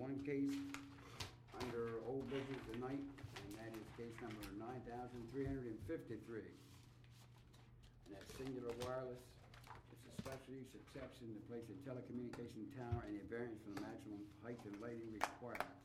one case under old business tonight, and that is case number 9,353. And that's Singular Wireless. It's a special use exception to place a telecommunication tower and a variance from the maximum height and lighting requirements.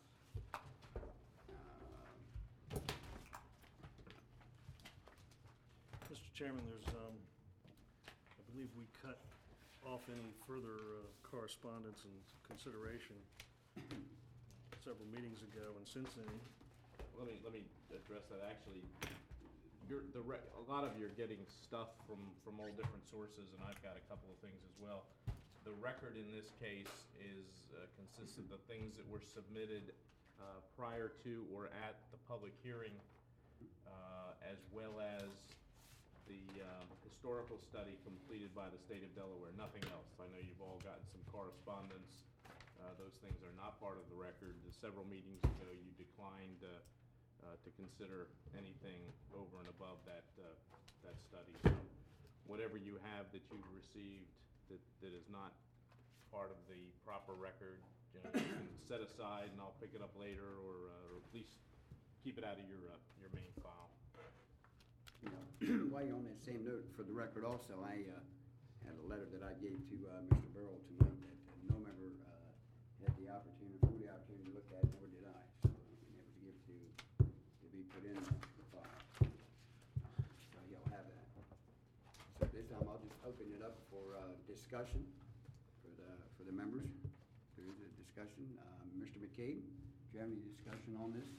Mr. Chairman, there's, I believe we cut off any further correspondence and consideration several meetings ago, and since then, Let me address that. Actually, a lot of you're getting stuff from all different sources, and I've got a couple of things as well. The record in this case is consists of the things that were submitted prior to or at the public hearing, as well as the historical study completed by the state of Delaware. Nothing else. I know you've all gotten some correspondence. Those things are not part of the record. Several meetings ago, you declined to consider anything over and above that study. So whatever you have that you've received that is not part of the proper record, you can set aside, and I'll pick it up later, or at least keep it out of your main file. You know, while you're on that same note, for the record also, I had a letter that I gave to Mr. Burrell tonight that no member had the opportunity, full the opportunity to look at, nor did I. So it was given to be put in the file. So you'll have that. So this time I'll just open it up for discussion for the members. There is a discussion. Mr. McCabe, do you have any discussion on this?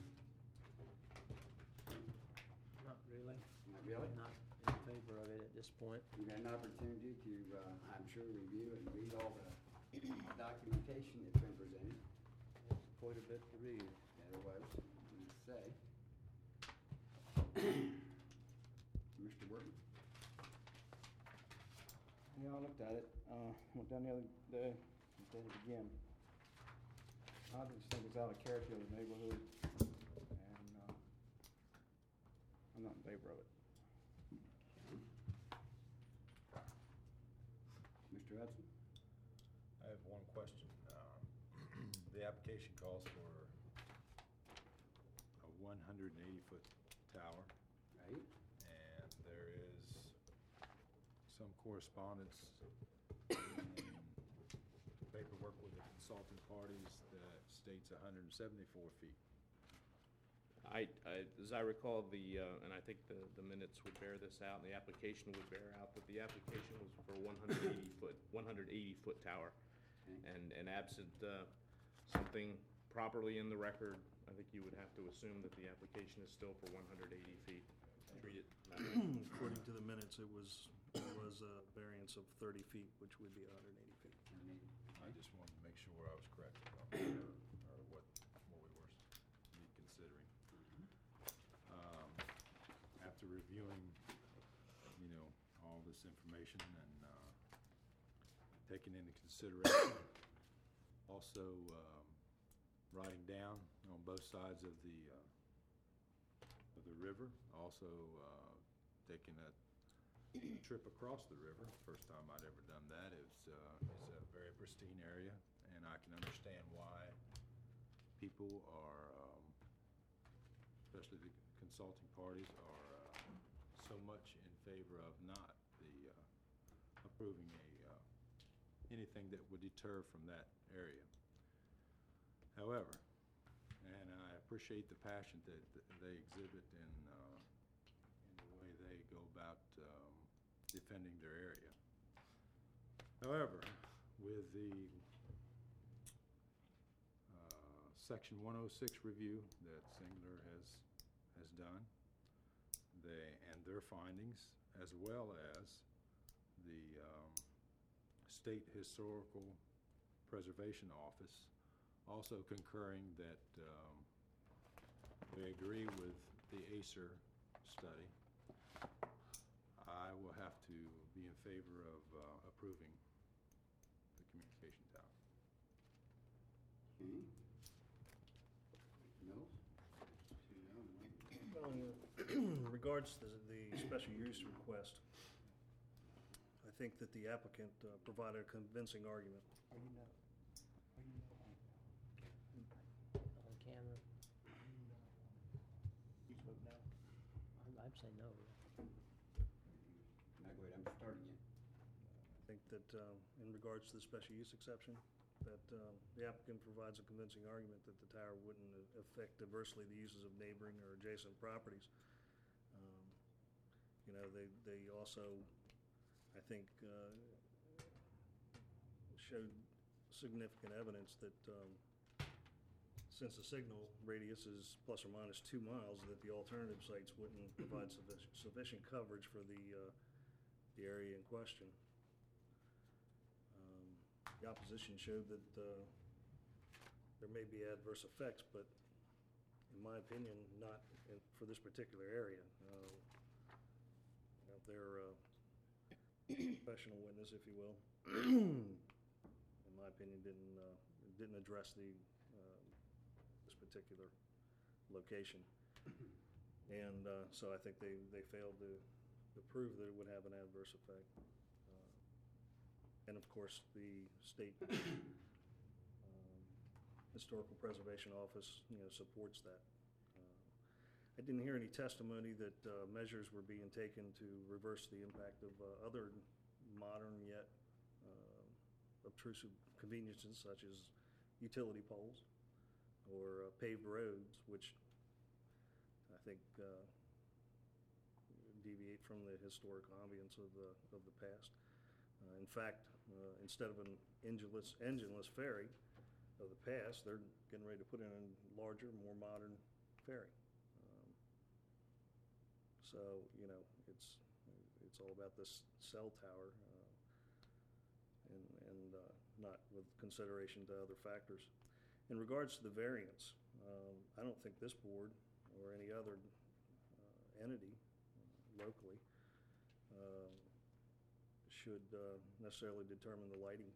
Not really. Not really? Not in favor of it at this point. You've had an opportunity to, I'm sure, review and read all the documentation that's been presented. There's quite a bit to read. Yeah, there was, let's say. Mr. Burton? Yeah, I looked at it. Went down the other day, looked at it again. I just think it's out of character of the neighborhood, and I'm not in favor of it. Mr. Hudson? I have one question. The application calls for a 180-foot tower, Right? and there is some correspondence and paperwork with the consulting parties that states 174 feet. As I recall, and I think the minutes would bear this out, and the application would bear out that the application was for 180 foot tower, Okay. and absent something properly in the record, I think you would have to assume that the application is still for 180 feet. Treat it that way. according to the minutes, it was a variance of 30 feet, which would be 180 feet. I just wanted to make sure I was correct or what we were considering. After reviewing, all this information and taking into consideration, also writing down on both sides of the river, also taking a trip across the river. First time I'd ever done that. It's a very pristine area, and I can understand why people are, especially the consulting parties, are so much in favor of not approving anything that would deter from that area. However, and I appreciate the passion that they exhibit in the way they go about defending their area. However, with the Section 106 review that Singular has done, and their findings, as well as the State Historical Preservation Office also concurring that we agree with the Acer study, I will have to be in favor of approving the communication tower. Okay. No? Well, in regards to the special use request, I think that the applicant provided a convincing argument. Are you not? I'd say no. Now, go ahead, I'm starting again. I think that in regards to the special use exception, that the applicant provides a convincing argument that the tower wouldn't affect adversely the uses of neighboring or adjacent properties. You know, they also, I think, showed significant evidence that since the signal radius is plus or minus 2 miles, that the alternative sites wouldn't provide sufficient coverage for the area in question. The opposition showed that there may be adverse effects, but in my opinion, not for this particular area. Their professional witness, if you will, in my opinion, didn't address this particular location, and so I think they failed to prove that it would have an adverse effect. And of course, the state historical preservation office, supports that. I didn't hear any testimony that measures were being taken to reverse the impact of other modern yet obtrusive conveniences such as utility poles or paved roads, which I think deviate from the historic ambience of the past. In fact, instead of an engineless ferry of the past, they're getting ready to put in a larger, more modern ferry. So, it's all about this cell tower and not with consideration to other factors. In regards to the variance, I don't think this board or any other entity locally should necessarily determine the lighting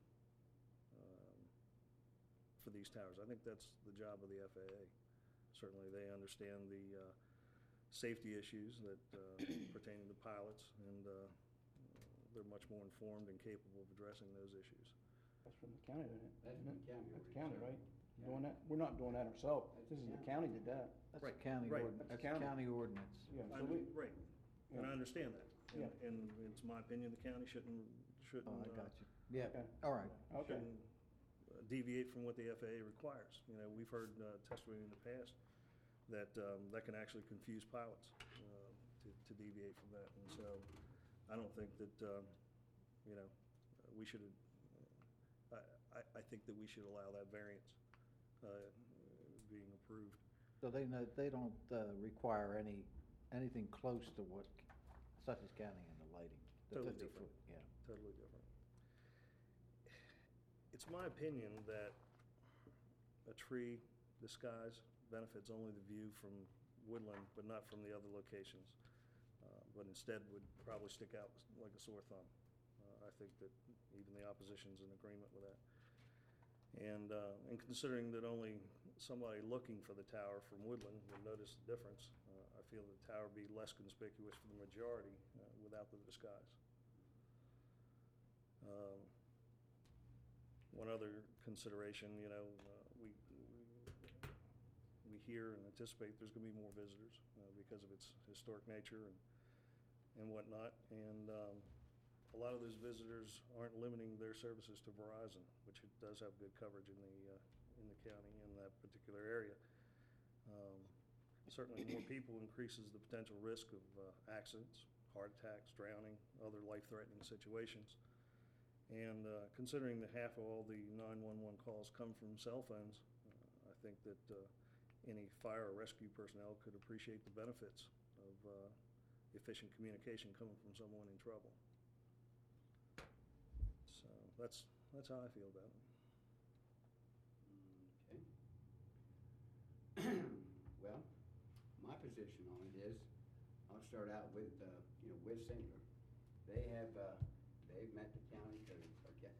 for these towers. I think that's the job of the FAA. Certainly, they understand the safety issues that pertaining to pilots, and they're much more informed and capable of addressing those issues. That's from the county, isn't it? That's from the county. That's the county, right? Doing that? We're not doing that ourselves. This is the county did that. That's Right, a county right. ordinance. That's That's a county. county ordinance. Yeah, so we, Right, and I understand that. And- Yeah. And it's my opinion, the county shouldn't Oh, I got you. Yeah, Okay. all right. okay. shouldn't deviate from what the FAA requires. We've heard testimony in the past that that can actually confuse pilots to deviate from that. And so I don't think that, we should, I think that we should allow that variance being approved. So they don't require anything close to what Sussex County and the lighting. The Totally 50 different. foot, yeah. Totally different. It's my opinion that a tree disguise benefits only the view from Woodland, but not from the other locations. But instead would probably stick out like a sore thumb. I think that even the opposition's in agreement with that. And considering that only somebody looking for the tower from Woodland would notice the difference, I feel the tower would be less conspicuous for the majority without the disguise. One other consideration, we hear and anticipate there's going to be more visitors because of its historic nature and whatnot. And a lot of those visitors aren't limiting their services to Verizon, which it does have good coverage in the county in that particular area. Certainly, more people increases the potential risk of accidents, heart attacks, drowning, other life-threatening situations. And considering that half of all the 911 calls come from cell phones, I think that any fire or rescue personnel could appreciate the benefits of efficient communication coming from someone in trouble. So that's how I feel about it. Okay. Well, my position on it is, I'll start out with, with Singular. They've met the county code, okay,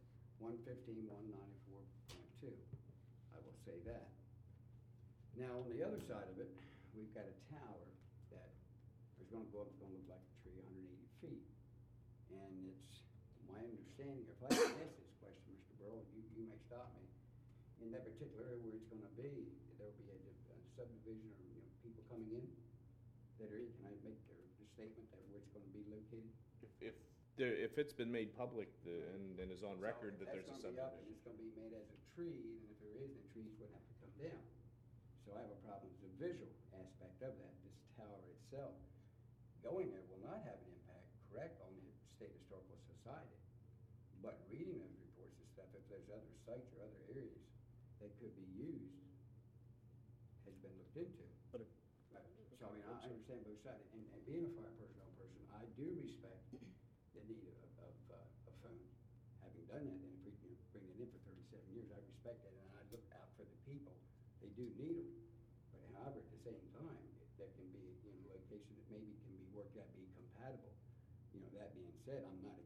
115-194.2. I will say that. Now, on the other side of it, we've got a tower that is gonna go up, it's gonna look like a tree, 180 feet. And it's my understanding, if I can ask this question, Mr. Burrow, you may stop me, in that particular area where it's gonna be, there'll be a subdivision or, people coming in? that area, can I make the statement that where it's gonna be located? If it's been made public, and is on record that there's a So if that's gonna be up and subdivision. it's gonna be made as a tree, and if there is, the trees would have to come down. So I have a problem with the visual aspect of that. This tower itself, going there will not have an impact, correct, on the State Historical Society. But reading those reports and stuff, if there's other sites or other areas that could be used, has been looked into. But it- So I mean, I understand both sides, and being a fire personnel person, I do respect the need of phones. Having done that, and bring it in for 37 years, I respect that, and I look out for the people. They do need them. But however, at the same time, there can be, location that maybe can be worked out, be compatible. That being said, I am not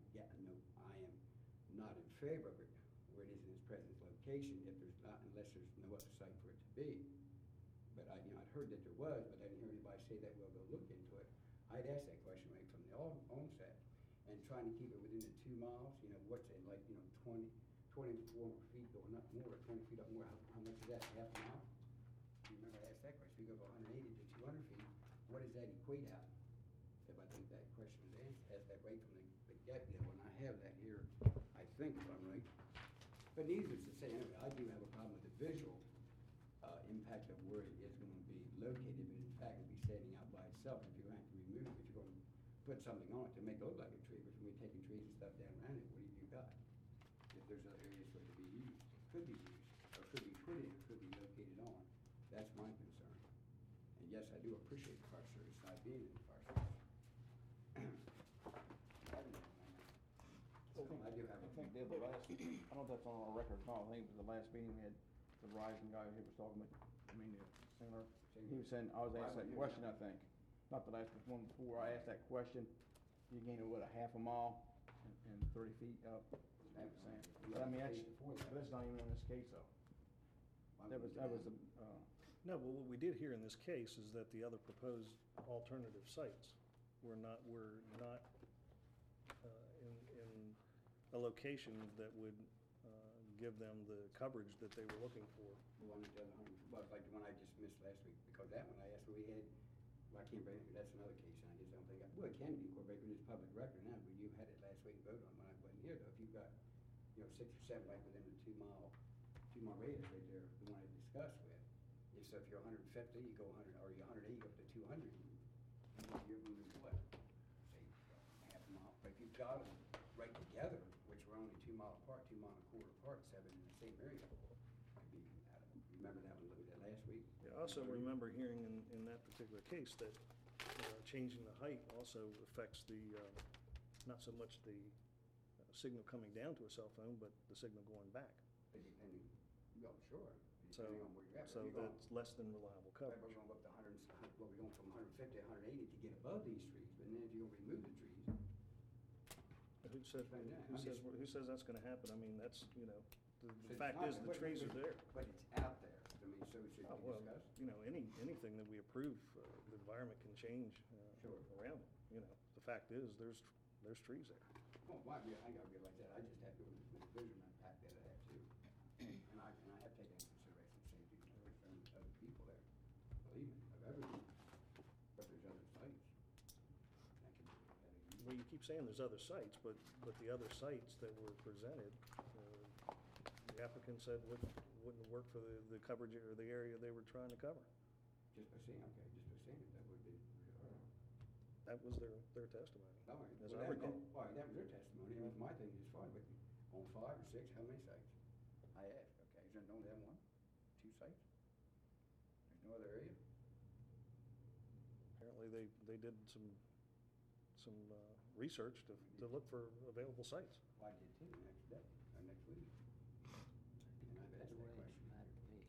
in favor of it where it is in its present location, unless there's no other site for it to be. But I'd heard that there was, but I didn't hear anybody say that we'll go look into it. I'd asked that question right from the onset, and trying to keep it within the 2 miles, what's it, 24 feet or not more, 20 feet up more, how much is that, half a mile? You remember I asked that question, we go from 180 to 200 feet, what does that equate out? If I think that question was asked that right from the get-go, and I have that here, I think if I'm right. But needless to say, anyway, I do have a problem with the visual impact of where it is going to be located, but in fact, it'd be standing out by itself. If you're going to have to remove it, if you're going to put something on it to make it look like a tree, but when you're taking trees and stuff down around it, what have you got? If there's other areas for it to be used, could be used, or could be put in, could be located on, that's my concern. And yes, I do appreciate the fire service, not being in the fire service. I do have I a. think the last, I don't know if that's on our record or not, I think it was the last meeting we had, the Verizon guy who was talking about, Singer, he was saying, I was asked that question, I think. Not the last, but one before, I asked that question, you gain what, a half a mile and 30 feet up? That was saying, but I mean, that's not even in this case though. That was, No, but what we did here in this case is that the other proposed alternative sites were not in a location that would give them the coverage that they were looking for. The one at the other 100, well, like the one I just missed last week, because that one I asked, we had, well, I can't bring it, that's another case, and I just don't think, well, it can be incorporated, it's public record now, but you had it last week and voted on it when I wasn't here, though. If you've got, 6 or 7 like within the 2 mile radius right there, the one I discussed with. So if you're 150, you go 100, or you're 180, up to 200, you're moving what? Say, half a mile, but if you've got them right together, which were only 2 mile apart, 2 mile and a quarter apart, 7 in the same area, could be compatible. Remember that one, looked at last week? I also remember hearing in that particular case that changing the height also affects the, not so much the signal coming down to a cell phone, but the signal going back. Depending, well, sure, So, depending on where you're at. so that's less than reliable We're coverage. going up to 100, well, we're going from 150 to 180 to get above these trees, but then if you don't remove the trees, Who said, Explain that. who says that's gonna happen? I mean, that's, the So it's fact not- is, the but- trees are there. but it's out there, I mean, so it should Oh, be well, discussed. anything that we approve, the environment can change Sure. around it. The fact is, there's trees there. Well, I gotta realize that, I just have to, with the vision impact that I have too. And I have taken into consideration safety concerns from other people there, believe me, of everything. But there's other sites. That can be better. Well, you keep saying there's other sites, but the other sites that were presented, the applicant said wouldn't work for the coverage or the area they were trying to cover. Just by seeing, okay, just by seeing it, that would be, That was their testimony. all right. As Well, I recall. All right, that was their testimony, it was my thing, just fine, but on 5 or 6, how many sites? I asked, okay, is there only that one, 2 sites? There's no other area? Apparently, they did some research to look for available sites. Well, I did too, next day, or next week. And I've asked that question. Matter to me,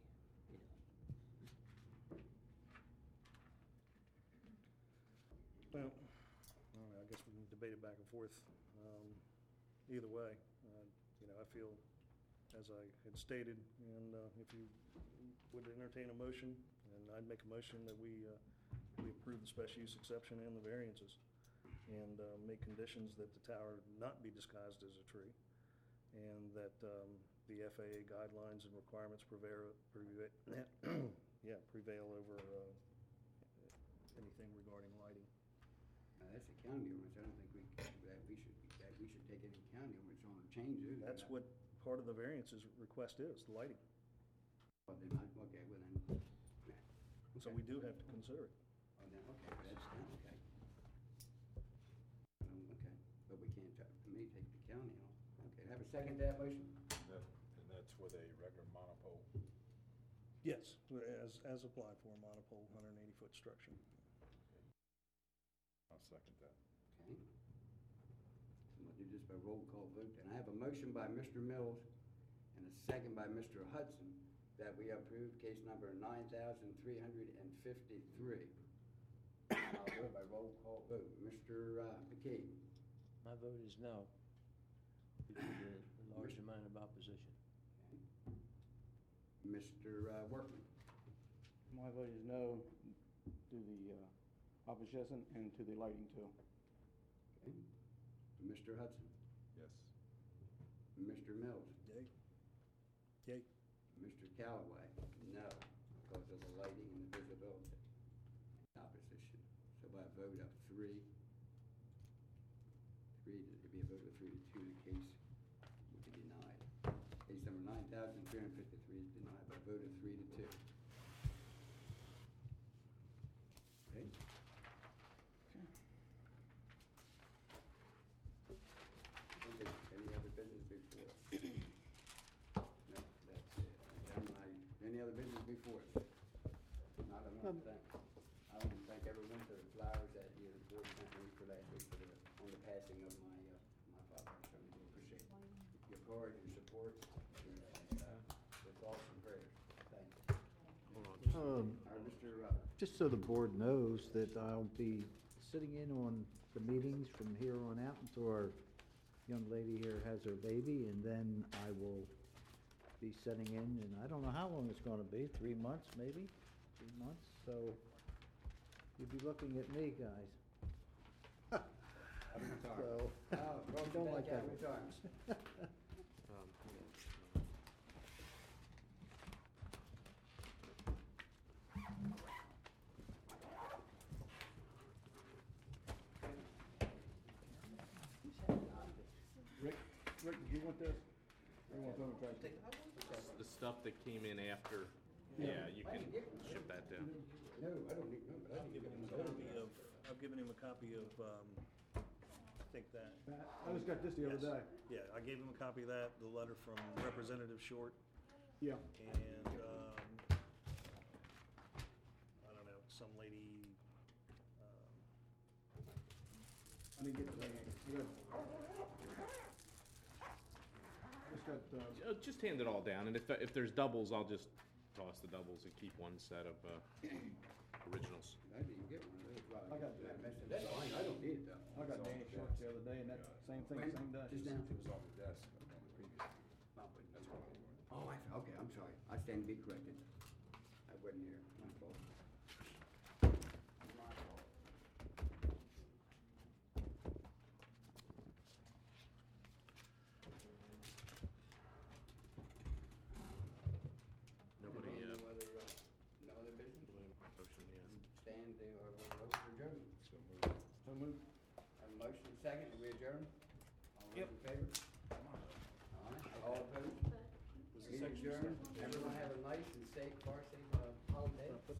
Well, I guess we can debate it back and forth. Either way, I feel, as I had stated, and if you would entertain a motion, and I'd make a motion that we approve the special use exception and the variances, and make conditions that the tower not be disguised as a tree, and that the FAA guidelines and requirements prevail over anything regarding lighting. That's a county ordinance, I don't think that we should take any county ordinance on or change it. That's what part of the variance's request is, the lighting. Well, then, okay, well then, yeah. So we do have to consider it. Oh, then, okay, that's done, okay. Okay, but we can't, to me, take the county off. Okay, have a second to that motion? And that's with a regular monopole. Yes, as applied for, monopole, 180-foot structure. I'll second that. Okay. I'm gonna do this by roll call vote, and I have a motion by Mr. Mills and a second by Mr. Hudson that we approve case number 9,353. I'll do it by roll call vote. Mr. McKee? My vote is no, due to the large amount of opposition. Mr. Workman? My vote is no to the opposition and to the lighting too. Okay. Mr. Hudson? Yes. Mr. Mills? Yay. Yay. Mr. Callaway? No, because of the lighting and the visibility. Opposition. So by a vote of three, it'd be a vote of 3 to 2, the case would be denied. Case number 9,353 is denied by a vote of 3 to 2. Okay? Any other business before us? No, that's it. Any other business before us? Not, I want to thank everyone for the flowers that the board sent me for last week on the passing of my father. I certainly do appreciate your courage and support, and with thoughts and prayers. Thank you. All right, Mr. Just so the board knows that I'll be sitting in on the meetings from here on out until our young lady here has her baby, and then I will be sitting in, and I don't know how long it's gonna be, 3 months maybe, 3 months, so you'll be looking at me, guys. So, don't like that. Rick, do you want this? Or you want to try to take it? The stuff that came in after, yeah, you can ship that down. No, I don't need, no, but I need to get him I've given him a copy of, I think that. I just got this the other Yes. day. Yeah, I gave him a copy of that, the letter from Representative Short, Yeah. and, I don't know, some lady, I didn't get the thing. Good. Just got, Just hand it all down, and if there's doubles, I'll just toss the doubles and keep one set of originals. I didn't get one of those. Well, I got that message. That's fine, I don't need it though. I got Danny Shorts the other day, and that same thing, When? same day. Just now? It was on the desk on the previous. That's what it was. Oh, okay, I'm sorry. I stand to be corrected. I wasn't here. My fault. My fault. Nobody, No other business? motion, yeah. Stand to, vote for adjournment. So moved. Have a motion second, do we adjourn? All those in favor? All right, all opposed? Meeting adjourned. Everyone have a nice and safe, far safe